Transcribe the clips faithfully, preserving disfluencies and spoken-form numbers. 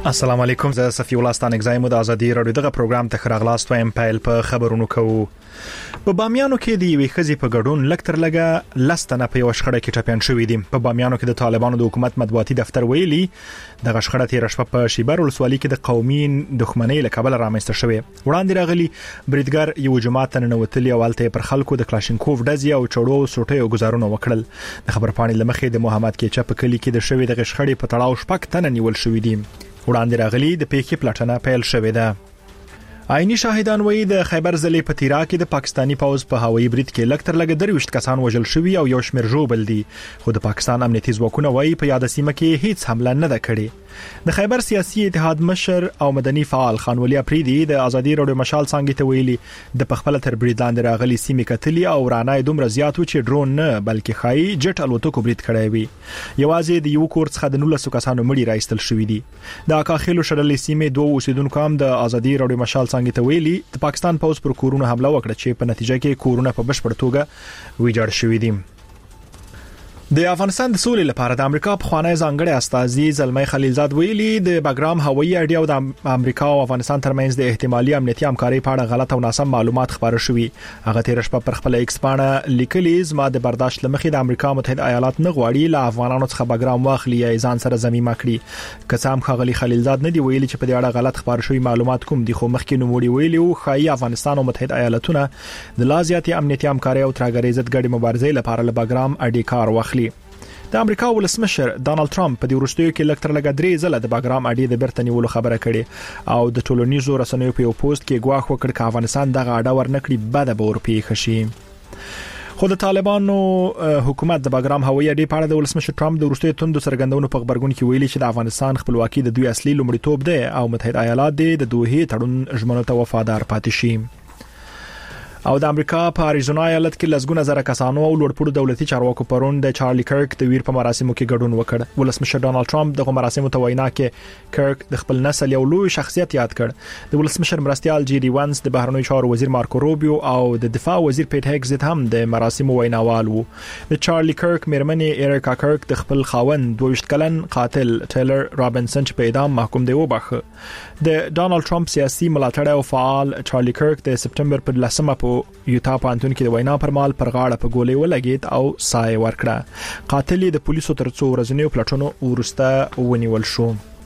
السلام علیکم، زه صفی الله ستانک زایم د ازادي رادیو دغه پروګرام ته خراغلاست وایم. پایل په خبرونو کوو. په بامیانو کې د یوې خزي په ګډون لکتر لګه لستنه په یو شخړه کې ټپيان شوې دي. په بامیانو کې د طالبانو د حکومت مطبوعاتي دفتر ویلي د غشخړه تیر شپه په شیبر ولسوالۍ کې د قومي دښمنۍ له کبله رامنځته شوې. وړاندې راغلي بریدګر یو جماعت نه نوتلی او الته پر خلکو د کلاشینکوف ډزي او چړو سوټي او گزارونه وکړل. د خبر پاڼې لمخې د محمد کېچا په کلی کې د شوې د غشخړې په تړاو شپږ تنه نیول شوې دي. وړاندې راغلي د پیښې پلټنه پیل شوې ده. عیني شاهدان وایي د خیبر ضلع په تیرا کې د پاکستانی پوز په هوایي برید کې لکتر لګ درويشت کسان وژل شوي او یو شمېر ژوبل دي، خو د پاکستان امنیتي ځواکونه وایي په یاد سیمه کې هیڅ حمله نه ده کړې. د خیبر سیاسي اتحاد مشر او مدني فعال خان ولي اپریدي د ازادي رادیو مشال څنګه ته ویلي د پخپل تر برید لاندې راغلي سیمه کتلی او رانای دومره زیات و چې ډرون نه بلکې خای جټ الوتکو برید کړی وي. یوازې د یو کور څخه د نولس کسانو مړي راایستل شوې دي. د اکاخیلو شړلې سیمه دوه اوسیدونکو هم د ازادي رادیو مشال څنګه ته ویلي د پاکستان پوز پر کورونو حمله وکړه چې په نتیجه کې کورونه په بشپړ توګه ویجاړ شوي دي. د افغانستان د سولې لپاره د امریکا په خوانی ځانګړي استازي زلمي خلیلزاد ویلي د باګرام هوایي اډیا او د امریکا او افغانستان ترمنځ د احتمالي امنیتي همکاري په اړه غلط او ناسم معلومات خبره شوې. هغه تیر شپه پر خپل ایکس باندې لیکلي زما د برداشت لمخې د امریکا متحده ایالات نه غواړي له افغانانو څخه باګرام واخلي یا ځان سره زميمه کړي. کسام خغلی خلیلزاد نه دی ویلي چې په دې اړه غلط خبره شوې معلومات کوم دي، خو مخکې نوموړي ویلي او خای افغانستان او متحده ایالاتونه د لازیاتي امنیتي همکاري او ترګری ضد ګډي مبارزې لپاره له باګرام اډي کار واخلي. د امریکا ولسمشر ډانلډ ټرمپ په دې وروستیو کې لکتر لګ درې ځله د باګرام اډي د برتنی ولو خبره کړي او د ټولنیزو رسنیو په یو پوسټ کې ګواښ وکړ چې افغانستان دغه اډه ورنکړي بده به ورپېښ شي. خو د طالبانو حکومت د باګرام هوایي اډې په اړه د ولسمشر ټرمپ د وروستیو توندو څرګندونو په خبرګون کې ویلي چې د افغانستان خپلواکي د دوی اصلي لومړیتوب دی او متحده ایالات د دوه تړون ژمنو ته وفادار پاتې شي. او د امریکا په اریزونا ایالت کې لسګونه زره کسانو او لوړپوړو دولتي چارواکو پرون د چارلی کرک د ویر په مراسمو کې ګډون وکړ. ولسمشر ډانلډ ټرمپ د مراسمو ته وینا کې کرک د خپل نسل یو لوی شخصیت یاد کړ. د ولسمشر مرستيال جی ډي وانس د بهرنیو چارو وزیر مارکو روبیو او د دفاع وزیر پیټ هیګز هم د مراسمو ویناوال وو. د چارلی کرک میرمنې ایریکا کرک د خپل خاوند دوه ویشت کلن قاتل ټیلر رابنسن په اعدام محکوم دی وبخه. د ډانلډ ټرمپ سیاسي ملاتړی او فعال چارلی کرک د سپټمبر په لسمه په یوتا پانتون کې د وینا پر مال پر غاړه په ګولې ولګید او سای ورکړه. قاتل د پولیسو تر څو ورځې په پلټونو ورسته ونیول شو.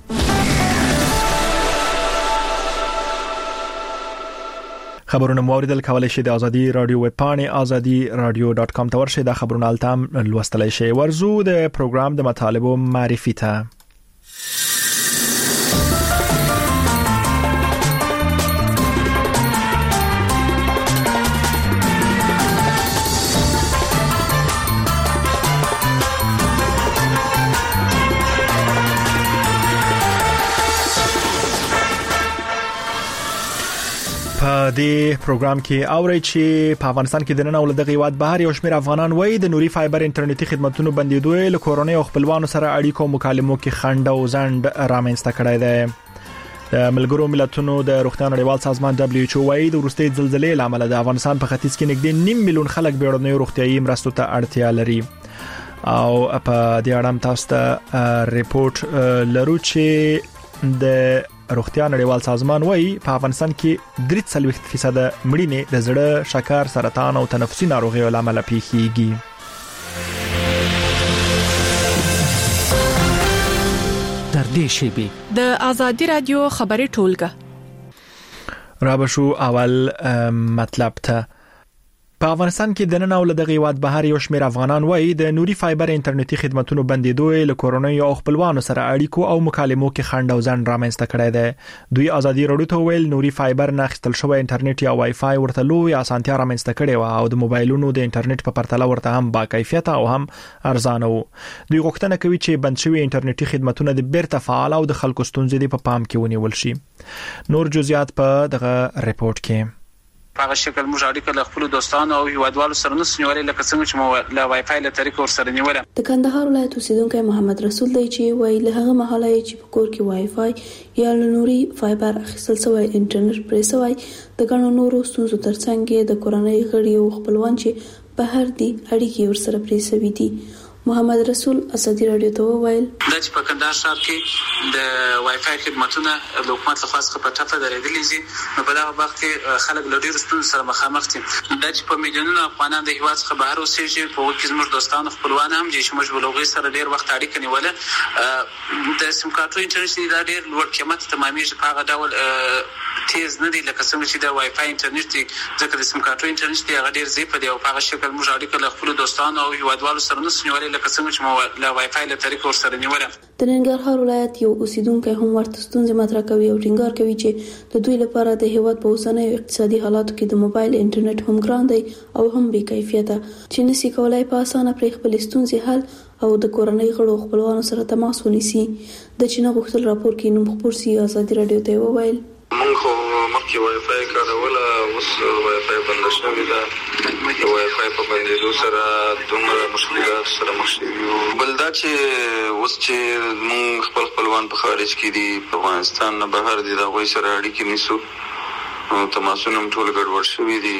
خبرونه موریدل کولای شي د ازادي رادیو ویب پاڼې ازادي رادیو ډاټ کام ته ورشئ. د خبرونو التام لوستلای شئ. ورزو د پروګرام د مطالبو معرفي ته. په دې پروګرام کې اوري چې په افغانستان کې د نن اول دغه یواد بهر یو شمېر افغانان وایي د نوري فایبر انټرنیټي خدماتونو بندیدو له کورونې او خپلوانو سره اړیکو مکالمو کې خنډ او ځند رامنځته کړی دی. د ملګرو ملتونو د روغتیا نړیوال سازمان دبليو ایچ او وايي د وروستي زلزلې لامل د افغانستان په ختیځ کې نږدې نیم میلیون خلک بیړنیو روغتیايي مرستو ته اړتیا لري. او په دې اړه تاسو ته ریپورت لرو چې د روغتیا نړیوال سازمان وایي په افغانستان کې درې څلوېښت فیصد مړینې د زړه، شکر، سرطان او تنفسي ناروغیو لامل پیښیږي. تر دې شیبې د ازادي رادیو خبري ټولګه را بشو اول مطلب ته. په افغانستان کې د نن اول دغه یواد بهر یو شمېر افغانان وایي د نوري فایبر انټرنیټي خدماتونو بندیدو له کورونې او خپلوانو سره اړیکو او مکالمو کې خنډ او ځنډ رامنځته کړی دی. دوی ازادي رادیو ته ویل نوري فایبر نه اخیستل شوی انټرنیټ یا وای فای ورته لوی اسانتیا رامنځته کړي و او د موبایلونو د انټرنیټ په پرتله ورته هم با کیفیت او هم ارزانه و. دوی غوښتنه کوي چې بند شوی انټرنیټي خدماتونه د بیرته فعال او د خلکو ستونزې په پام کې ونیول شي. نور جزئیات په دغه ریپورت کې. په هغه شکل موږ اړیکه له خپل دوستانو او هیوادوالو سره نس نیولې لکه څنګه چې مو له وای فای له طریق ور سره نیولم. د کندهار ولایت اوسیدونکو محمد رسول دی چې وای له هغه مهاله چې په کور کې وای فای یا نوري فایبر اخیستل شوی انټرنیټ پرې شوی د ګڼو نورو ستونزو ترڅنګ د کورنۍ غړي او خپلوان چې بهر دي اړیکې ور سره پرې شوی دي. محمد رسول ازادي رادیو ته وویل د چې په کندهار ښار کې د وای فای خدماتونه د حکومت لخوا څخه په ټپه درېدلې دي، نو په دغه وخت کې خلک له ډېرو ستونزو سره مخامخ دي. دا چې په میلیونونو افغانان د هېواد څخه بهر اوسېږي، په هغو کې زموږ دوستان خپلوان هم دي چې موږ به له هغوی سره ډېر وخت اړیکه نیوله. د سیم کارتو انټرنېټ دا ډېر لوړ قیمت تمامېږي، په هغه ډول تیز نه دی لکه څنګه چې د وای فای انټرنېټ دی، ځکه د سیم کارتو انټرنېټ دی هغه ډېر ضعیفه دی او په هغه شکل موږ اړیکه له خپلو دوستانو او هېوادوالو سره نشو نیولی لکه څنګه چې مو له وای فای له طریقه ورسره نیوله. د ننګرهار ولایت یو اوسیدونکی هم ورته ستونزې مطرح کوي او ټینګار کوي چې د دوی لپاره د هېواد په اوسنیو اقتصادي حالاتو کې د موبایل انټرنیټ هم ګران دی او هم بې کیفیته، چې نشي کولای په اسانه پرې خپلې ستونزې حل او د کورنۍ غړو خپلوانو سره تماس ونیسي. د چینه غوښتل راپور کې نوم خپور سي ازادي رادیو ته وویل مونږ خو مخکې وای فای کاروله، اوس وای فای بنده شوې ده. د وای فای په بندېدو سره دومره مشکلات سره مخ شوي یو. بل دا چې اوس چې مونږ خپل خپلوان په خارج کې دي، په افغانستان نه بهر دي، د هغوی سره اړیکې نیسو، تماسونه هم ټول ګډوډ شوي دي،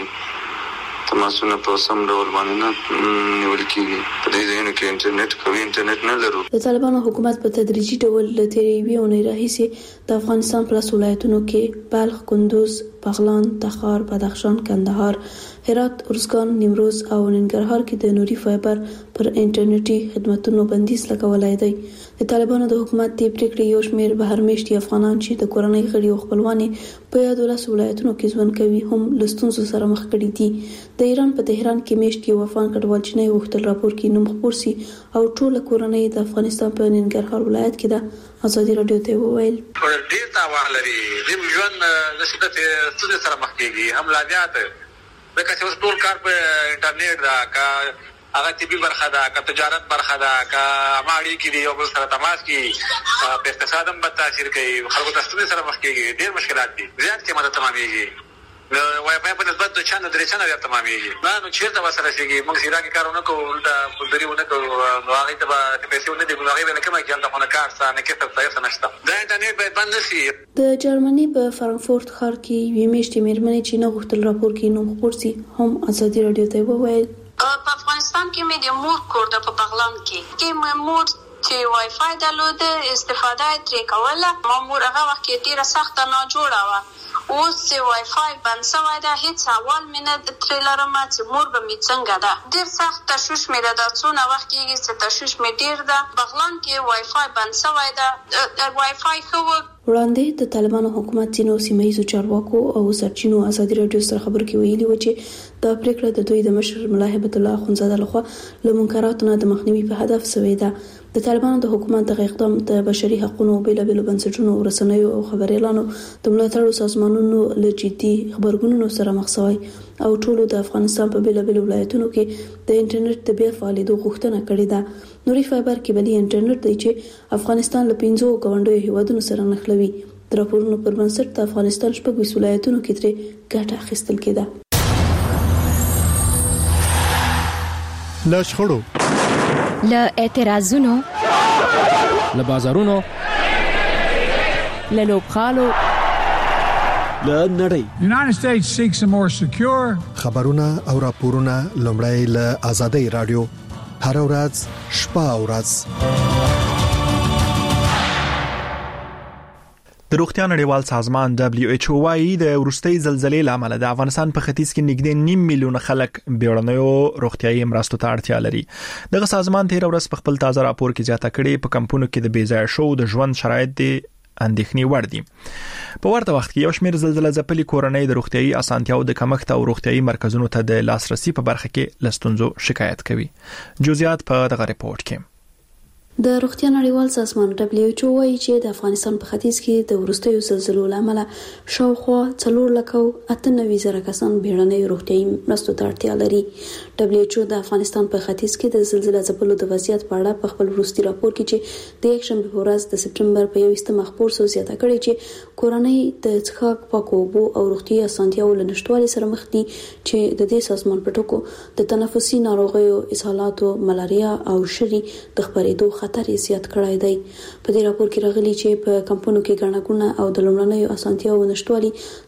تماسونه په سم ډول باندې نه نیول کېږي. په دې ځایونو کې انټرنیټ قوي انټرنیټ نه لرو. د طالبانو حکومت په تدریجي ډول له تېرې یوې اونۍ راهیسې د افغانستان په لسو ولایتونو کې بلخ، کندوز، بغلان، تخار، بدخشان، کندهار، هرات، ارزګان، نیمروز او ننګرهار کې د نوري فایبر پر انټرنیټي خدماتونو بندیز لګولای دی. د طالبانو د حکومت د پریکړې یو شمېر بهرمېشتي افغانان چې د کورنۍ غړي او خپلوانې په یادو لسو ولایتونو کې ژوند کوي هم له ستونزو سره مخ کړي دي. د ایران په تهران کې میشت یو افغان کډوال چې نه غوښتل راپور کې نوم خپور سي او ټول کورنۍ د افغانستان په ننګرهار ولایت کې ده. ازادي رادیو ته وویل ډېر تاوان لري، زم ژوند د شدت ستونزې سره مخ کېږي، هم لاجات ځکه چې اوس ټول کار په انټرنیټ ده، که هغه طبي برخه ده، که تجارت برخه ده، که عامه اړیکې دي یو بل سره تماس کړي، په اقتصاد هم بد تاثیر کوي، خلکو ته ستونزې سره مخ کېږي، ډېر مشکلات دي، زیات قیمته تمامېږي. وای فای په نسبت د چانه درې چانه زیات تمامېږي. نه نو چېرته به سره شېږي، موږ سیرا کې کار ونه کوو، الټه بزدلي ونه کوو، نو هغې ته به پیسې ونه دي، نو هغې به نه کومه کې هلته خو نه کار شته، نه کسب شته، هېڅ نشته. دا انټرنېټ باید بند نه شي. د جرمني په فرانکفورت ښار کې یوې میاشتې مېرمنې چې نه غوښتل راپور کې نوم خپور سي هم ازادي رادیو ته وویل په افغانستان کې مې د مور کور د په بغلان کې کې مې مور چې وای فای درلوده، استفاده یې ترې کوله. ما مور هغه وخت کې ډېره سخته ناجوړه وه، اوس چې وای فای بند شوی ده هېڅ احوال مې نه ترې لرمه چې مور به مې څنګه ده. ډېر سخت تشویش مې ده، دا څونه وخت کېږي چې تشویش مې ډېر ده. بغلان کې وای فای بند شوی ده، وای فای ښه و. وړاندې د طالبانو حکومت ځینو سیمه ییزو چارواکو او سرچینو ازادي رادیو سره خبرو کې ویلي و چې دا پریکړه د دوی د مشر ملا هیبت الله اخونزاده لخوا له منکراتو نه د مخنیوي په هدف شوې ده. د طالبانو د حکومت دغه اقدام د بشري حقوقو بیلابېلو بنسټونو، رسنیو او خبريالانو د ملاتړو سازمانونو له جدي خبرګونونو سره مخ شوی او ټولو د افغانستان په بیلابېلو ولایتونو کې د انټرنیټ د بیا فعالیدو غوښتنه کړې ده. نوري فایبر کیبلي انټرنیټ دی چې افغانستان له پنځو ګاونډیو هیوادونو سره نښلوي. د راپورونو پر بنسټ د افغانستان شپږ ویشت ولایتونو کې ترې ګټه اخیستل کېده. له شخړو، له اعتراضونو، له بازارونو، له لوبخالو، له نړۍ. United States seeks a more secure. خبرونه او راپورونه لومړی له آزادۍ رادیو هر ورځ شپه او ورځ. د روغتیا نړیوال سازمان دبليو ایچ او وايي د ورستۍ زلزلې لامل د افغانستان په ختیځ کې نږدې نیم میلیون خلک بیړنیو روغتیايي مرستو ته اړتیا لري. دغه سازمان تیر ورځ په خپل تازه راپور کې زیاته کړې په کمپونو کې د بیځای شو د ژوند شرایط دي اندېښنې وړ دي. په ورته وخت کې یو شمېر زلزلې ځپلي کورنۍ د روغتیايي اسانتیاو د کمښت او روغتیايي مرکزونو ته د لاسرسي په برخه کې لستونزو شکایت کوي. جزئیات په دغه ریپورت کې. د روغتیا نړیوال سازمان دبليو ایچ او وايي چې د افغانستان په ختیځ کې د ورستیو زلزلو لامل شاوخوا څلور لک او اته نوي زره کسان بیړنۍ روغتیايي مرستو ته اړتیا لري. دبليو ایچ او د افغانستان په ختیځ کې د زلزلې ځپلو د وضعیت په اړه په خپل وروستي راپور کې چې د یک شنبه په ورځ د سپټمبر په یوویشتمه خپور سو زیاته کړې چې کورنۍ د څښاک پاکو اوبو او روغتیايي اسانتیاو له نشټوالي سره مخ دي چې د دې سازمان په ټکو د تنفسي ناروغیو، اسهالاتو، ملاریا او شری د خپرېدو خطر یې زیات کړی دی. په دې راپور کې راغلي چې په کمپونو کې ګڼه ګوڼه او د لومړنیو اسانتیاو نشټوالي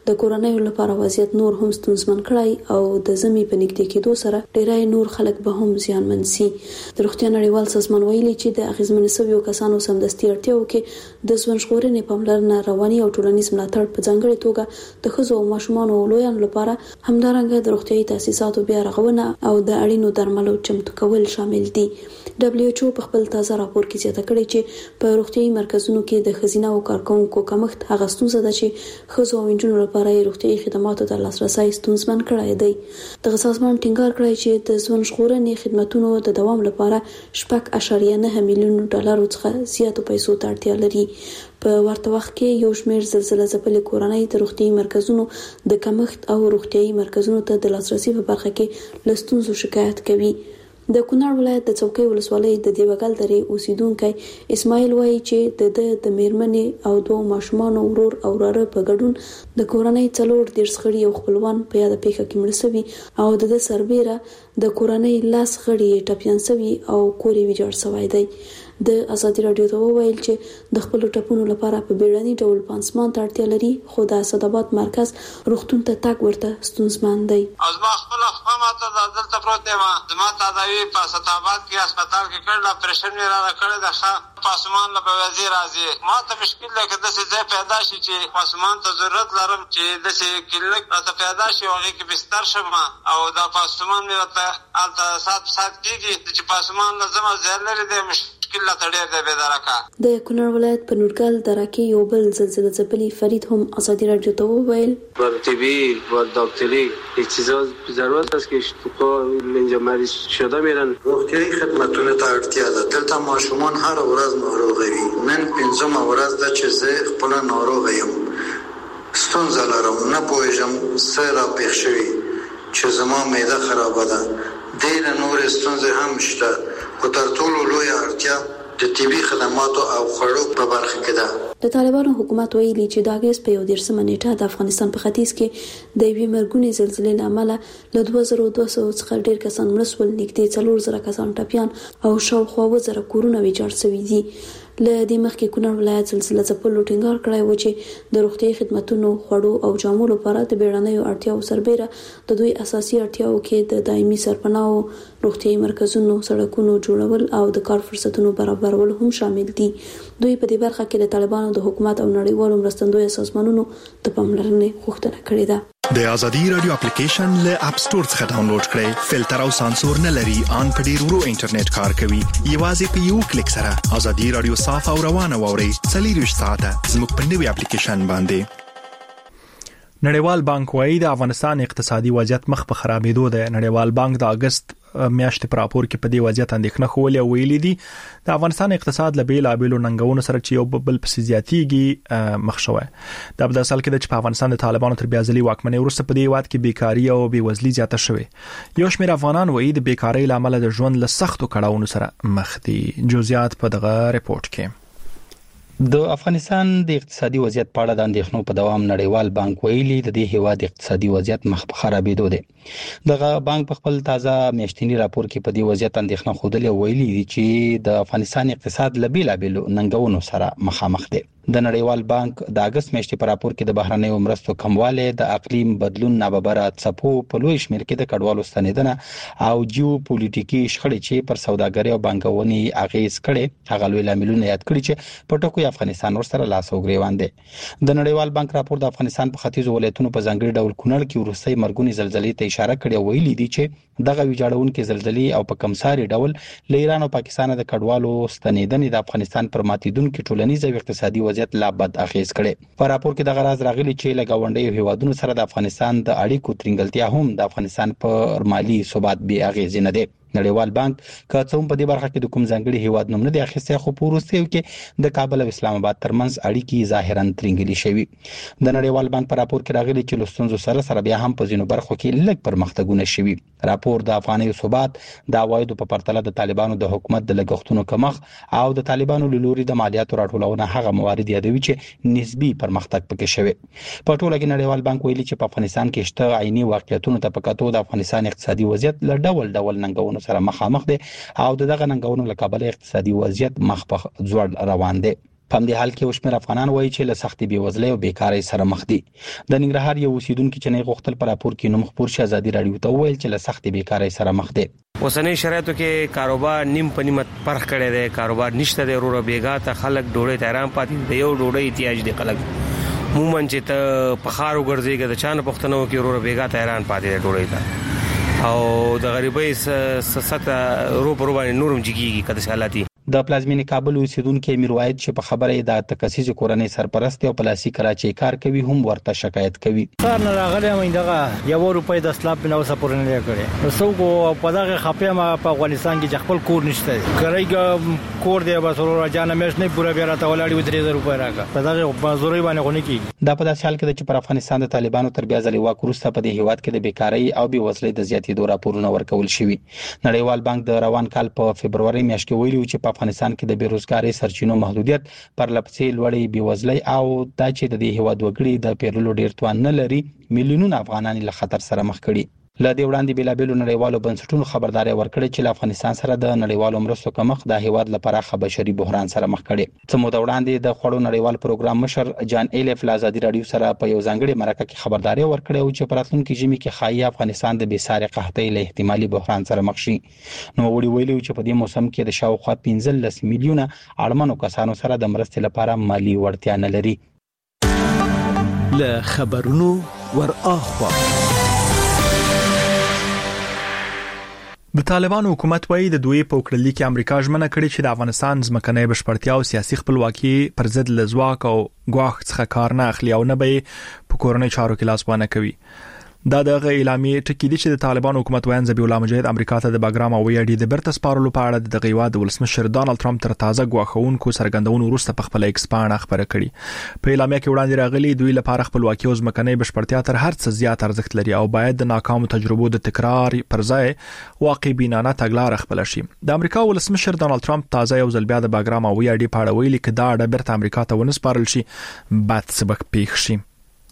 د کورنۍ لپاره وضعیت نور هم ستونزمن کړی او د زمي په نږدې کېدو سره ډېرای نور خلک به هم زیانمن شي. د روغتیا نړیوال سازمان ویلي چې د اغیزمن شویو کسانو سمدستي اړتیاو کې د ژوند ژغورنې پاملرنه، رواني او ټولنیز ملاتړ په ځانګړي توګه د ښځو او ماشومانو او لویانو لپاره همدارنګه د روغتیايي تاسیساتو بیا رغونه او د اړینو درملو چمتو کول شامل دي. دبليو ایچ او په خپل تازه راپور کې زیاته کړې چې په روغتیايي مرکزونو کې د ښځینه او کارکونکو کمښت هغه ستونزه ده چې ښځو او نجونو لپاره روغتیايي خدماتو ته لاسرسي ستونزمن کړی دی. د سازمان ټینګار کړی چې د ژوند ژغورنې خدماتو د دوام لپاره شپږ اعشاریه نه میلیون ډالر څخه زیاتو پیسو ته اړتیا لري. په ورته وخت کې یو شمېر زلزلہ ځپلې کورنۍ د روغتیايي مرکزونو د کمښت او روغتیايي مرکزونو ته د لاسرسي په برخه کې له ستونزو شکایت کوي. د کونړ ولایت د څوکۍ ولسوالۍ د دیوګل درې اوسیدونکو اسماعیل وایي چې د د د میرمنې او دوه ماشومان ورور او وراره په ګډون د کورنۍ څلور دیرش غړي او خپلوان په یاد پیښه کې مړ شوي او د سربېره د کورنۍ لاس غړي ټپيان شوي او کور یې ویجاړ شوی دی. د ازادي رادیو ته وویل چې د خپل ټپونو لپاره په بیړني ډول پانسمان ته اړتیا لري، خو د اسداباد مرکز روغتون ته تګ ورته ستونزمن دی. از ما خپل خپل ته د دلته پروت یم، زما تداوی په اسداباد کې هسپتال کې کړل، اپریشن یې را کړی د ښه پاسمان له وزیر راځي. ما ته مشکل لکه د څه ځای پیدا شي چې پاسمان ته ضرورت لرم چې د څه کلینیک ته پیدا شي او هغه کې بستر شم او دا پاسمان مې ته الته سات سات کېږي چې پاسمان لازم زیات لري د مشکل د کونړ ولایت په نورګل دره کې یو بل زلزله ځپلي فرید هم ازادي رادیو ته وویل بر طبی و دکتری اجازه ضرورت است که تو اینجا مریض شده میرن. روغتیايي خدماتو ته اړتیا ده. دلته ماشومان هر ورځ ناروغ وي. نن پنځمه ورځ ده چې زه خپل ناروغ یم. ستونزه لرم، نه پوهیږم څه را پېښ شوي چې زما معده خرابه ده. ډېرې نورې ستونزې هم شته، خو تر ټولو لویه اړتیا د طبي خدماتو او خوړو په برخه کې ده. د طالبانو حکومت ویلي چې د اگست په یو دیرشمه نیټه د افغانستان په ختیځ کې د یوې مرګونې زلزلې له امله له دوه زره دوه سوه څخه ډېر کسان مړه شول، نږدې څلور زره کسان ټپیان او شاوخوا اووه زره کورونه ویجاړ شوي دي. له دې مخکې کونړ ولایت زلزله ځپلو ټینګار کړی و چې د روغتیايي خدماتو، خوړو او جامو لپاره د بیړنیو اړتیاو سربېره د دوی اساسي اړتیاو کې د دایمي سرپناهو، روغتیايي مرکزونو، سړکونو جوړول او د کار فرصتونو برابرول هم شامل دي. دوی په دې برخه کې د طالبانو د حکومت او نړیوالو مرستندویه سازمانونو د پاملرنې غوښتنه کړې ده. د ازادي رادیو اپلیکیشن له اپ سټور څخه ډاونلوډ کړئ. فلټر او سانسور نه لري، ان په ډیر ورو انټرنیټ کار کوي. یوازې په یو کلیک سره ازادي رادیو صاف او روانه ووري. څلور ساعته زموږ په نوي اپلیکیشن باندې. نړیوال بانک وايي د افغانستان اقتصادي وضعیت مخ په خرابېدو ده. نړیوال بانک د اگست میاشتې پر راپور کې په دې وضعیت اندېښنه خولې او ویلي دي د افغانستان اقتصاد له بیلابېلو ننګونو سره چې یو بل پسې زیاتېږي مخ شوی. دا په اصل کې د په افغانستان د طالبانو تر بیا ځلي واکمنۍ وروسته په دې هېواد کې بیکاري او بېوزلي زیاته شوې. یو شمېر افغانان وایي د بیکارۍ له امله د ژوند له سختو کړاوونو سره مخ دي. جزئیات په دغه ریپورت کې. د افغانستان د اقتصادي وضعیت په اړه د اندېښنو په دوام نړیوال بانک ویلي د دې هیواد اقتصادي وضعیت مخ په خرابېدو دی. دغه بانک په خپل تازه میاشتنی راپور کې په دې وضعیت اندېښنه خوده ویلي دي چې د افغانستان اقتصاد له بیلابېلو ننګونو سره مخامخ دی. د نړیوال بانک د اگست میاشتې په راپور کې د بهرنیو مرستو کمواله، د اقلیم بدلون، ناببره څپو، په لوی شمېر کې د کډوالو ستنېدنه او جیو پولیټیکي شخړې چې پر سوداګرۍ او بانکونې اغیز کړي، هغه لوی لاملونه یاد کړي چې په ټکو افغانستان ورسره لاس او ګریوان دي. د نړیوال بانک راپور د افغانستان په ختیځو ولایتونو په ځانګړي ډول کونړ کې وروستۍ مرګونې زلزلې ته اشاره کړې او ویلي دي چې دغه ویجاړونکې زلزلې او په کمساري ډول له ایران او پاکستان د کډوالو ستنېدنې د افغانستان پر ماتیدونکو ټولنیز او اقتصادي وضعیت لا بد اغیز کړي. په راپور کې دغه راز راغلي چې له ګاونډیو هیوادونو سره د افغانستان د اړیکو ترنګلتیا هم د افغانستان پر مالی ثبات بې اغیز نه دی. نړیوال بانک که څه هم په دې برخه کې د کوم ځانګړي هیواد نوم نه دی اخیستی، خو په وروستیو کې د کابل او اسلام آباد ترمنځ اړیکې ظاهرا ترنګلې شوي. د نړیوال بانک په راپور کې راغلي چې له ستونزو سره سره بیا هم په ځینو برخو کې لږ پرمختګونه شوي. راپور د افغانیو ثبات، د عوایدو په پرتله د طالبانو د حکومت د لګښتونو کمښت او د طالبانو له لوري د مالیاتو راټولونه هغه موارد یادوي چې نسبي پرمختګ پکې شوی. په ټوله کې نړیوال بانک ویلي چې په افغانستان کې شته عیني واقعیتونو ته په کتو د افغانستان اقتصادي وضعیت له ډول ډول ننګونو سره مخامخ دی او دغه ننګونو له کبله اقتصادي وضعیت مخ په ځوړ روان دی. په همدې حال کې وشمیر افغانان وایي چې له سختې بېوزلۍ او بیکارۍ سره مخ دي. د ننګرهار یو اوسیدونکو چې نه غوښتل پر راپور کې نوم خپور شي ازادي رادیو ته وویل چې له سختې بیکارۍ سره مخ دي. اوسنۍ شرایطو کې کاروبار نیم په نیمه پرخ کړي دي، کاروبار نشته دی، ورو بیګا ته خلک ډوډۍ ته حیران پاتې دي. یو ډوډۍ احتیاج دي خلک مومن چې ته په خارو ګرځيږي د چانه پښتنو کې ورو بیګا ته حیران پاتې دي ډوډۍ ته، او د غریبۍ سسته رو پر باندې نورم جګيږي کده حالاتي. د پلازمینې کابل اوسیدونکو امیر واحد چې په خبره د تکسیز کورنۍ سرپرست او پلاسي کراچي کار کوي هم ورته شکایت کوي. سر نه راغلی مې دغه یو روپۍ د اسلام په نو سپور نه کړي نو څو په دغه خپه ما په افغانستان کې خپل کور نشته کړی کور دی بس ورو راځنه مېش نه پورا بیا راته ولاړی درې زره روپۍ راکا په دغه مزوري باندې غونې کیږي. دا په داسې حال کې چې پر افغانستان د طالبانو تر بیا ځلې واک وروسته په دې هیواد کې د بیکارۍ او بېوزلۍ د زیاتېدو راپورونه ورکول شوي. نړیوال بانک د روان کال په فبرवरी میاشت کې ویلي چې په افغانستان کې د بیروزګاری سرچینو محدودیت پر لپسې لوړې بېوزلۍ او دا چې د دې هیواد وګړي د پیرلو ډیر توان نه لري میلیونونه افغانان له خطر سره مخ کړي. له دې وړاندې بېلابېلو نړیوالو بنسټونو خبرداري ورکړې چې له افغانستان سره د نړیوالو مرستو کمښت د هیواد لپاره خبرشري بحران سره مخ کړي. څه موده وړاندې د خوړو نړیوال پروګرام مشر جان ایلف له ازادي رادیو سره په یو ځانګړي مرکه کې خبرداري ورکړې او چې په راتلونکي ژمي کې ښایي افغانستان د بېساري قحطۍ له احتمالي بحران سره مخ شي. نو وړي ویلي چې په دې موسم کې د شاوخوا پنځلس میلیونه اړمنو کسانو سره د مرستې لپاره مالی وړتیا نه لري. له خبرونو ور اخوا د طالبانو حکومت وایي د دوی په وکړلي کې امریکا ژمنه کړې چې د افغانستان ځمکنۍ بشپړتیا او سیاسي خپلواکي پر ضد له ځواک او ګواښ څخه کار نه اخلي او نه به په کورنۍ چارو کې لاس پانه کوي. دا دغه اعلامیه ټکی دي چې د طالبانو حکومت وایي ذبیح الله مجاهد امریکا ته د باګرام او ویاړي د برته سپارلو په اړه د غیواد د ولسمشر ډانلډ ټرمپ تر تازه غواخونکو سرګندونو وروسته په خپل ایکس باندې خبره کړې. په اعلامیه کې وړاندې راغلي دوی لپاره خپلواکي او ځمکنۍ بشپړتیا تر هر څه زیات ارزښت لري او باید د ناکامو تجربو د تکرار پر ځای واقع بینانه تګلارې خپل شي. د امریکا ولسمشر ډانلډ ټرمپ تازه یو ځل بیا د باګرام او ویاړي په اړه ویلي چې دا اړه برته امریکا ته ونسپارل شي بعد سبق پیښ شي.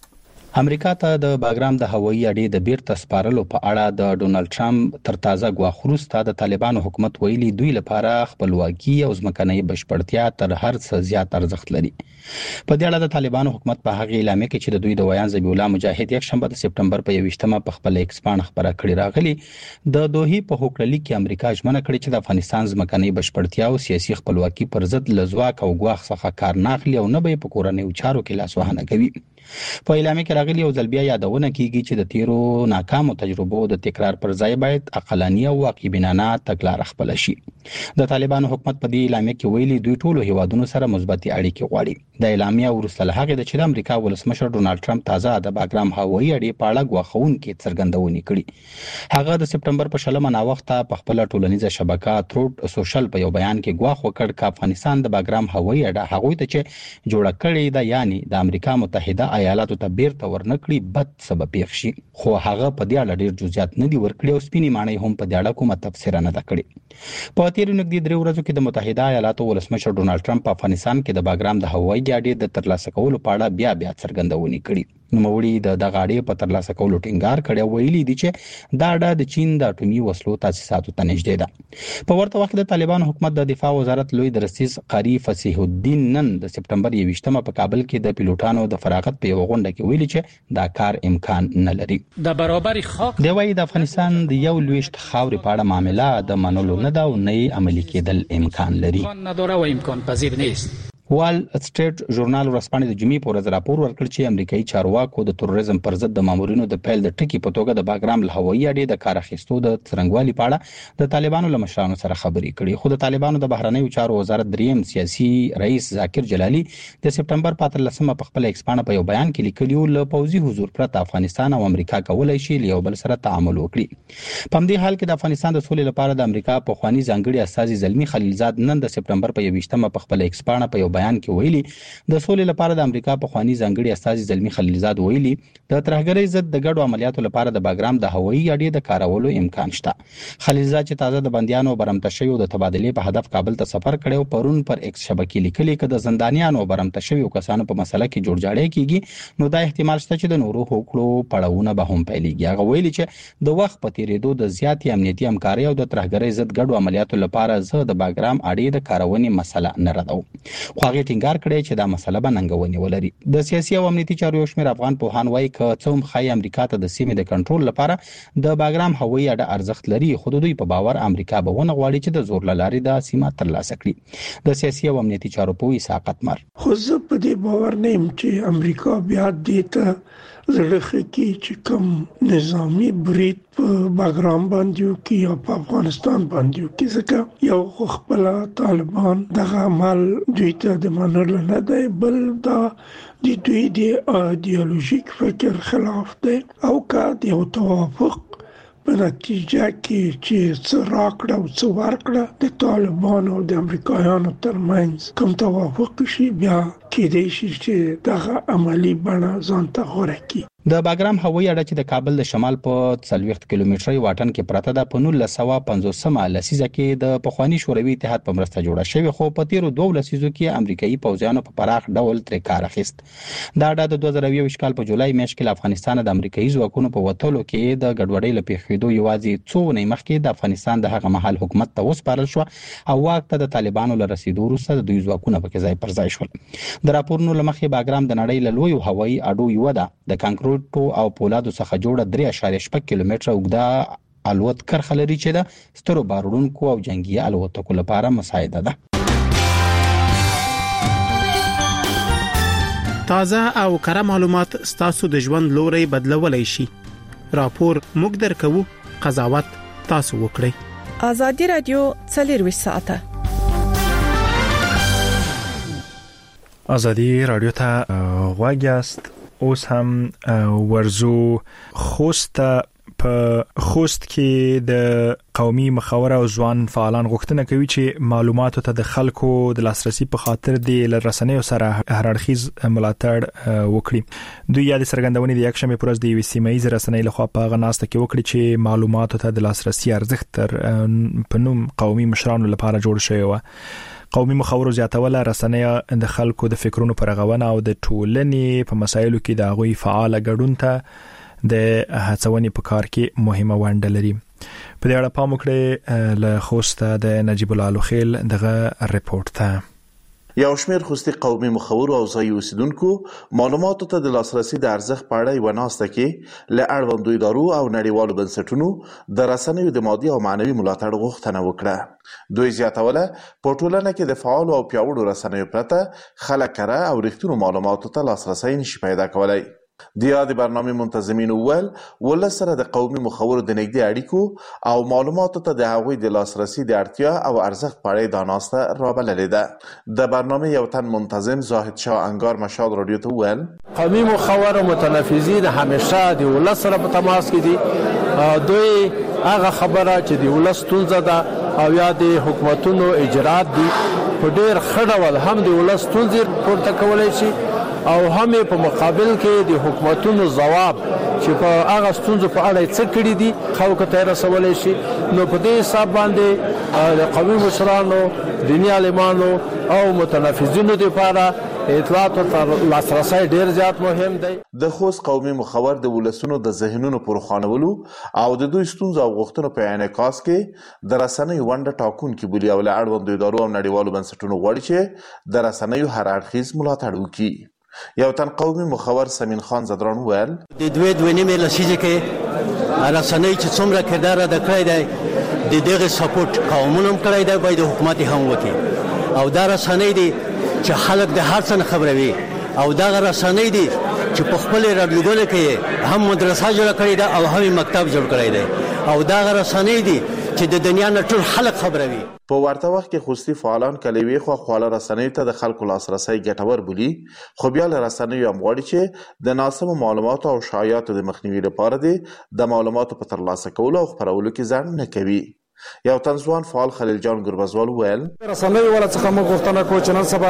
امریکا ته د باګرام د هوایي اډې د بیرته سپارلو په اړه د ډونالد ټرمپ تر تازه غواخ وروسته د طالبانو حکومت ویلي دوی لپاره خپلواکي او ځمکنۍ بشپړتیا تر هر څه زیات ارزښت لري. په دې اړه د طالبانو حکومت په هغه اعلامیه کې چې د دوی د ویان ذبیح الله مجاهد یک شنبه د سپټمبر په یوویشتمه په خپل ایکس باندې خبره کړې راغلي د دوی په هوکړلي کې امریکا ژمنه کړې چې د افغانستان ځمکنۍ بشپړتیا او سیاسي خپلواکي پر ضد له ځواک او ګواښ څخه کار نه اخلي او نه به په کورنۍ چارو کې لاس وهنه کوي. په اعلامیه کې راغلي او ځل بیا یادونه کیږي چې د تیرو ناکامو تجربو د تکرار پر ځای باید عقلاني او واقع بینانه تګلارې خپل شي. د طالبانو حکومت په دې اعلامیه کې ویلي دوی ټولو هیوادونو سره مثبت اړیکې غواړي. د اعلامیه وروسته له هغه چې د امریکا ولسمشر ډونالډ ټرمپ تازه د باګرام هوایي اډې په اړه غواخونکې څرګندونې کړې. هغه د سپټمبر په شلمه ناوخته په خپل ټولنیزه شبکه تروډ سوشل په یو بیان کې غواخ وکړ چې افغانستان د باګرام هوایي اډه هغوی ته چې جوړه کړې ده یعنی د امریکا متحده ایالاتو ته بیرته ورنکړي بد سبب پیښ شي. خو هغه په دې اړه ډیر جزئیات نه دي ورکړي او سپینې معنی هم په دې اړه کومه تفسیر نه ده کړې. په تیرو نږدې درې ورځو کې د متحده ایالاتو ولسمشر ډونالډ ټرمپ په افغانستان کې د باګرام د هوایي اډې د ترلاسه کولو په اړه بیا بیا څرګندونې کړې. نوموړي د دغه اډې په ترلاسه کولو ټینګار کړی او ویلي دي چې دا اډه د چین د اټومي وسلو تاسیساتو ته نږدې ده. په ورته وخت د طالبانو حکومت د دفاع وزارت لوی درسیز قاری فصیح الدین نن د سپټمبر یوویشتمه په کابل کې د پیلوټانو د فراغت په یو غونډه کې ویلي چې دا کار امکان نه لري. د برابر حق دی وايي د افغانستان د یو لويشت خاورې په اړه معاملې د منلو نه دا او نه عملي کېدل امکان لري. نه دوره و امکان پذیر نیست. وال سټریټ ژورنال ورځپاڼې د جمعې په ورځ راپور ورکړ چې امریکایي چارواکو د تروریزم پر ضد د مامورینو د پیل د ټکی په توګه د باګرام له هوایي اډې د کار اخیستو د څرنګوالي په اړه د طالبانو له مشرانو سره خبرې کړې. خو د طالبانو د بهرنیو چارو وزارت دریم سیاسي رئیس ذاکر جلالي د سپټمبر په اتلسمه په خپل ایکس باندې په یو بیان کې لیکلی له پوځي حضور پرته افغانستان او امریکا کولای شي له یو بل سره تعامل وکړي. په همدې حال کې د افغانستان د سولې لپاره د امریکا په خواني ځانګړي استازي زلمی خلیلزاد نن د سپټمبر په یوویشتمه په خپل ایکس باندې په یو بیان کې ویلي د سولې لپاره د امریکا په خواني ځانګړي استازي زلمی خلیلزاد ویلي د ترهګرۍ ضد د ګډو عملیاتو لپاره د باګرام د هوایي اډې د کارولو امکان شته. خلیلزاد چې تازه د بنديانو برمته شویو د تبادلې په هدف کابل ته سفر کړو پرون پر ایکس شبکې لیکلي چې د زندانیانو برمته شویو کسانو په مسله کې جوړجاړی کیږي نو دا احتمال شته چې د نورو حقوقو پړاوونه به هم پیلېږي. هغه ویلي چې د وخت په تیریدو د زیاتې امنیتي همکاري او د ترهګرۍ ضد ګډو عملیاتو لپاره زه د باګرام اډې د کارونې مسله نه ردوم. هغه ټینګار کړی چې دا مسله به ننګونې ولري. د سیاسي او امنیتي چارو یو شمېر افغان پوهان وایي که څوم خای امریکا ته د سیمې د کنټرول لپاره د باګرام هوایي اډه ارزښت لري، خو دوی په باور امریکا به ونه غواړي چې د زور له لارې د سیمه ترلاسه کړي. د سیاسي او امنیتي چارو پوه اسحاق اتمر: خو زه په دې باور نه یم چې امریکا بیا دې ته زړه کې چې کوم نظامی برید په باګرام باندې وکړي یا په افغانستان باندې وکړي، ځکه یو خپل طالبان دغه عمل دوی ته د منلو نه دی، بل دا د دوی د ایدئولوژیک فکر خلاف دی، او که د یو توافق په نتیجه کې چې څه راکړه او څه ورکړه د طالبانو او د امریکایانو ترمنځ کوم توافق شي، بیا کېدای شي چې دغه عملی بڼه ځان ته غوره کړي. د باګرام هوایي اډه چې د کابل د شمال په څلوېښت کیلومتري واټن کې پرته ده، په نولس سوه پنځوسمه لسیزه کې د پخواني شوروي اتحاد په مرسته جوړه شوې، خو په تیرو دوه لسیزو کې امریکایي پوځیانو په پراخ ډول ترې کار اخیست. دا اډه د دوه زره یوویشت کال په جولای میاشت کې له افغانستان د امریکایي ځواکونو په وتلو کې د ګډوډۍ له پیښېدو یوازې څو ونې مخکې د افغانستان د هغه مهال حکومت ته وسپارل شو او واک ته د طالبانو له رسیدو وروسته د دوی ځواکونه پکې ځای پر ځای شول. د راپورونو له مخې باګرام د نړۍ له لویو هوایي اډو یوه ده. د کانکریټو او پولادو څخه جوړه درې اعشاریه شپږ کیلومتره اوږده الوت کرښه لري چې د سترو بارونکو او جنگي الوتکو لپاره مساعده ده. تازه او کره معلومات ستاسو د ژوند لوري بدلولای شي. راپور موږ درکو، قضاوت تاسو وکړئ. ازادي رادیو څلور ساعته ازادي رادیو ته غواګاست. اوس هم ورزو خوست په خوست کې د قومي مخاور او ځوان فعالان غوښتنه کوي چې معلوماتو ته د خلکو د لاسرسي په خاطر د رسنیو سره هررخیز ملاتړ وکړي. دوی یاد څرګندونې د یک شنبه پر ورځ د وی سی مېز رسنۍ لخوا په غناسته کې وکړي چې معلوماتو ته د لاسرسي ارزښت تر په نوم قومي مشرانو لپاره جوړ شوی و. قومي مخاورو زیاتوله رسنۍ د خلکو د فکرونو پر غوونه او د ټولنې په مسایلو کې د غوي فعال ګډون ته د هڅونې په کار کې مهمه ونډه لري. په دې اړه پام وکړئ له خوست د نجیب الله لوخیل دغه ریپورت ته. یو شمېر خوستي قومي مخاورو او ځایي اوسیدونکو معلوماتو ته د لاسرسي د ارزښت په اړه یوه ناسته کې له اړوندو ادارو او نړیوالو بنسټونو د رسنیو د مادي او معنوي ملاتړ غوښتنه وکړه. دوی زیاتوله په ټولنه کې د فعالو او پیاوړو رسنیو پرته خلک کره او رښتینو معلوماتو ته لاسرسی نشي پیدا کولای. د یادې برنامې منتظمینو وویل ولس سره د قومي مخاورو د نږدې اړیکو او معلوماتو ته د هغوی د لاسرسي د اړتیا او ارزښت په اړه دا ناسته رابللې ده. د برنامې یو تن منتظم زاهد شاه انگار مشال رادیو ته وویل قومي مخاور او متنفذین همیشه د ولس سره په تماس کې دي. دوی هغه خبره چې د ولس ستونزه ده او یا د حکومتونو اجرات دي په ډېر ښه ډول هم د ولس ستونزې پورته کولی شي او هم په مقابل کې د حکومتونو ځواب چې په هغه ستونزو په اړه څه کړي دي خلکو ته رسولی شي. نو په دې حساب باندې د قومي مشرانو، دیني عالمانو او متنفذینو لپاره اطلاعات او لاسرسی ډیر زیات مهم دی. د خوست قومي مخاور د ولسونو د ذهنونو پر خوانولو او د دوی ستونزو او غوښتنو په انعکاس کې د رسنیو ونډه ټاکونکې بولي او له اړوندو ادارو او نړیوالو بنسټونو غواړي چې د رسنیو هر اړخیز ملاتړ وکړي. یو تن قومي مخاور سمین خان زدران وویل د دوی دوه نیمه لسیزه کې رسنۍ چې څومره کردار ادا کړی دی د دغه سپورټ قومونو هم کړی دی، باید حکومت هم وکړي. او دا رسنۍ دي چې خلک د هر څه خبروي او دا رسنۍ دي چې په خپل رادیوګانو کې هم مدرسه جوړ کړی ده او هم مکتب جوړ کړی دی او دا رسنۍ دي چې د دنیا نه ټول خلک خبروي. په ورته وخت کې خوستي فعالان کلوي خو خواله رسنیو ته د خلکو لاسرسي ګټور بولي، خو بیا له رسنیو هم غواړي چې د ناسمو معلوماتو او شایعاتو د مخنیوي لپاره دي د معلوماتو په ترلاسه کولو او خپرولو کې ځان نه کوي. یو تن ځوان فعال خلیل جان ګربزوال وویل رسنۍ ولا څخه موږ غوښتنه کوو چې نن سبا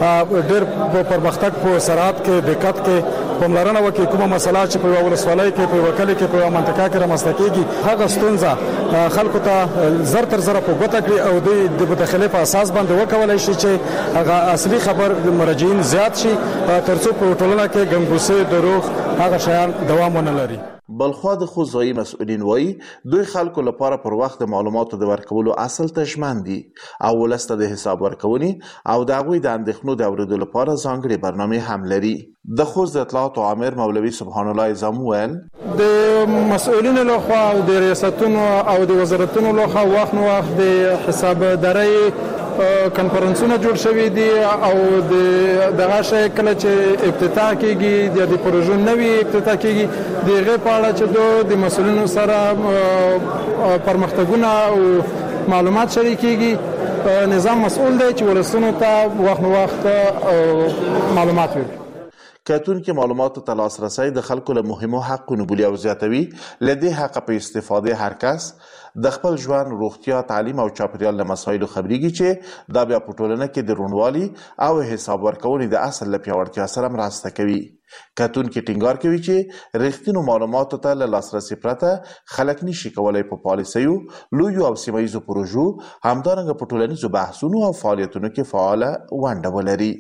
ډېر په پرمختګ په سرعت کې دقت کې پاملرنه وکړي. کومه مسله چې په ولسوالۍ کې په وکالت کې په منطقه کې رامنځته کېږي هغه ستونزه خلکو ته زر تر زر په ګوته کړي او د مداخلې په اساس باندې وکولای شي چې هغه اصلي خبر مراجعین زیات شي ترڅو په ټولنه کې ګنګوسې دروغ هغه شیان دوام ونه لري. بلخوا د خوځوي مسؤلین وایي دوی خلکو لپاره پر وخت د معلوماتو د ورکولو اصل ته ژمن دي او ولسته د حساب ورکونې او د هغوی د اندېښنو د اورېدو لپاره ځانګړې برنامې هم لري. د خوست د اطلاعاتو عامر مولوي سبحان الله اعظم ویل د مسؤلینو لخوا او د ریاستونو او د وزارتونو لخوا وخت نو وخت د حسابدارۍ کنفرنسونه جوړ شوي دي او د دغه شی کله چې افتتاح کیږي د پروژو نوي افتتاح کیږي دغه په اړه چې د مسؤلینو سره پرمختګونه او معلومات شریکيږي. نظام مسؤل دی چې ولسونو ته وخت نو وخت معلومات ورکړي. کتونکو معلوماتو ته لاسرسی د خلکو له مهمو حقونو بولي او زیاتوي. لدې حق په استفاده هر کس د خپل ژوند، روغتیا، تعلیم او چاپیریال له مسایلو خبرېږي چې دا بیا په ټولنه کې د روڼوالي او حساب ورکونې د اصل له پیاوړتیا سره مرسته کوي. کتونکو ټینګار کوي چې رښتینو معلوماتو ته له لاسرسي پرته خلک نشي کولای په پالیسیو، لویو او سیمایي پروژو همدارنګه په ټولنیزو بحثونو او فعالیتونو کې فعاله ونډه ولري.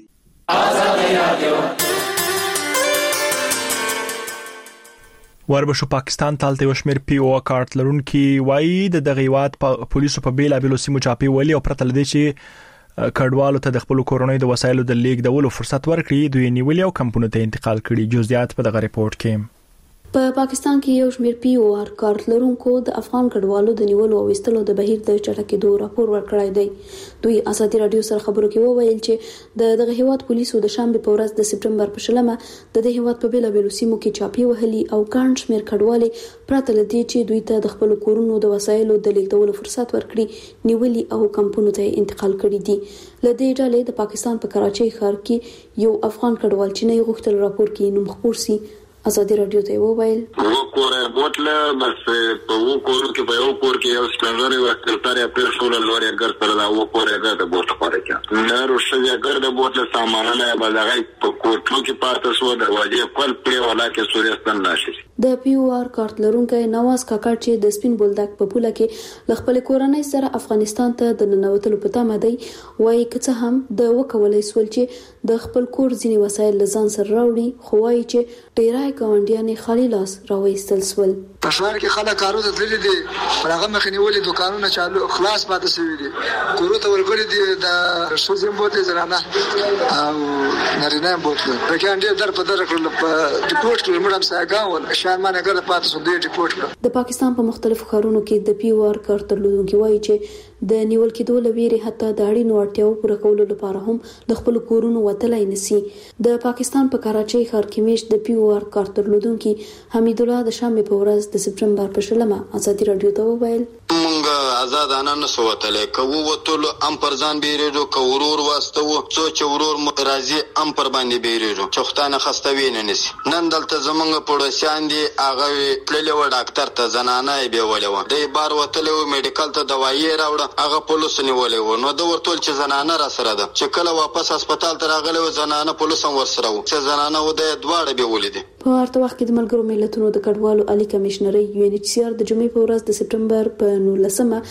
وربشو پاکستان تالته یو شمیر پی او کارت لرونکي وایي د دغه هیواد په پولیسو په بیل ابلو سیمو چاپی ولي او پرته لدی چې کډوالو ته د خپل کورونې د وسایلو د لیک دولو فرصت ورکړي دوی نیولې او کمپونو ته انتقال کړي. جزئیات په دغه ریپورت کې. په پا پاکستان کې یو شمېر پی او آر کارت لرونکو د افغان کډوالو د نیولو او وستلو د بهیر د چټکېدو راپور ورکړی دی. دوی ازادي رادیو سره خبرو کې وویل چې د دغه هیواد پولیسو د شنبه په ورځ د سپټمبر په شلمه د دې هیواد په بیل بیل سیمو کې چاپی وهلي او ګڼ شمېر کډوالي پراته لدی چې دوی ته د خپل کورونو د وسایلو د لیږدولو فرصت ورکړي نیولي او کمپونو ته انتقال کړي دي. لدې ډلې د پاکستان په کراچۍ ښار کې یو افغان کډوال چې نه غوښتل راپور کې نوم خپور سي ازادي رادیو ته وویل و کور بوتله بس په و کور کې په یو کور کې یو سپنځري وکړتاري پر شول لوري اگر سره دا و کور اگر د بوتله پاره کې نه روشي اگر د بوتله سامانه بلغه په کور کې پاتې شو دروازه خپل په ولا کې سوريستان ناشي. د پی او آر کارت لرونکي نواز کاکړ چې د سپین بولدک په پوله کې خپل کورنۍ سره افغانستان ته د ننوتلو په تمه دی وایي که هم د وکولای سول چې د خپل کور ځینی وسایل لزان سره راوړي خو وایي چې ډیرای ګاونډیان خالي لاس راوېستل سول. په شهر کې خلک کارو ته تللي دي هغه مخنی ولې دکانونه چالو خلاص پاتې شوی دي کورو ته ورګړي دي د شوزم بوتل زرانه او نارینه بوتل پکې انډي در په در کړل په ریپورت کې مړم ساګاول شارمانه ګر پاتې شو د ریپورت کړ. د پاکستان په مختلفو ښارونو کې د پی او آر کارت درلودونکي وایي چې د نیول کېدو لویری حتی د اړینو اړتیاو پوره کولو لپاره هم د خپل کورونو وتلای نسی. د پاکستان په کراچۍ ښار کې میش د پی او آر کارت درلودونکي حمید الله د شنبه په ورځ د سپټمبر په شلمه ازادي رادیو ته وویل مونږ آزادانه نسو وتلای کوو وتلو ام پر ځان بیریدو کورور واسطو څو چورور راځي ام پر باندې بیریدو چختانه خستوي نه نسی. نن دلته زمونږ پړوسیان دي هغه تللی و ډاکټر ته زنانه به ولې و د بار وتلو میډیکل ته دوايي راوړه هغه پولیس نیولې و نو د ورتول چې زنانه را سره ده چې کله واپس هسپتال ته راغله و زنانه پولیس هم ور سره و چې زنانه و د دواړه به ولیدي. په ورته وخت کې د ملګرو ملتونو د کډوالو عالی کمشنري یو ان ایچ سی آر د جمعې په ورځ د سپټمبر په نولسمه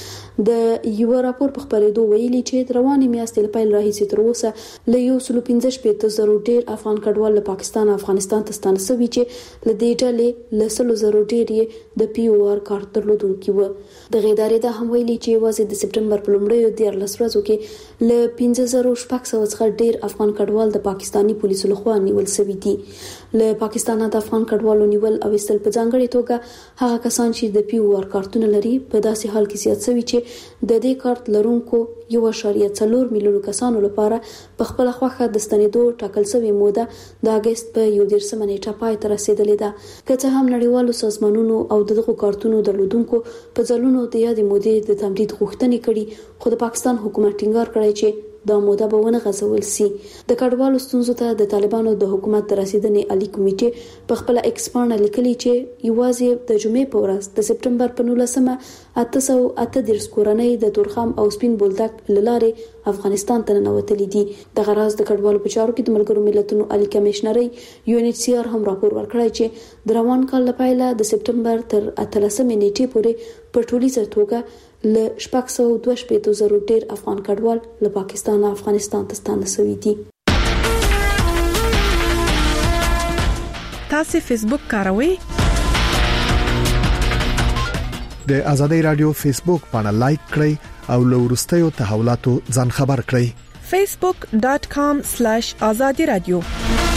د یو راپور په خبرېدو ویلي چې رواني میاشتې له پیل راهیسې تر اوسه له یو سل پنځه شپږ زره ډیر افغان کډوال له پاکستان او افغانستان ته ستانه شوي چې له دې ډلې له سل زره ډیر د پی او آر کارت درلودونکي و. د غیدارې د هم ویلي چې واځي د سپټمبر په لومړیو دیارلس ورځو کې له پنځه زره شپږ سوه څخه ډیر افغان کډوال د پاکستاني پولیسو لخوا نیول شوي دي. له پاکستان د افغان کډوالو نیول او استل په ځانګړي توګه هغه کسان چې د پی او آر کارتونه لري په داسې حال کې زیات شوي چې د دې کارت لرونکو یو اشاریه څلور میلیونو کسانو لپاره په خپل خوخه د ستنېدو ټاکل شوی موده د اگست په یو دیرشمه نیټه پای ته رسیدلې ده. که څه هم نړیوالو سازمانونو او دغه کارتونو درلودونکو په ځلونو د یادې مودې د تمدید غوښتنې کړي خو د پاکستان حکومت ټینګار کړی چې دا موده به ونه غځول سي. د کډوالو ستونزو ته د طالبانو د حکومت د رسیدنې عالی کمیټې په خپل ایکسپانډ لیکلي چې یوازې د جمعې په ورځ د سپټمبر په نولسمه اته سوه اته دېرش کورنۍ د تورخم او سپین بولدک لارې افغانستان ته ننوتلي دي. د غراز د کډوالو په چارو کې د ملګرو ملتونو عالی کمشنري یو ان ایچ سی آر هم راپور ورکړی چې د روان کال لپاره د سپټمبر تر اتلسمې نیټې پورې په ټولیزه توګه له شپږ سوه دوه شپېته زره ډیر افغان کډوال له پاکستان او افغانستان ته ستانه شوي دي. تاسو فیسبوک کاروئ؟ د ازادي رادیو فیسبوک باندې لایک کړئ او له ورستیو تحولاتو ځان خبر کړئ facebook dot com slash azadi radio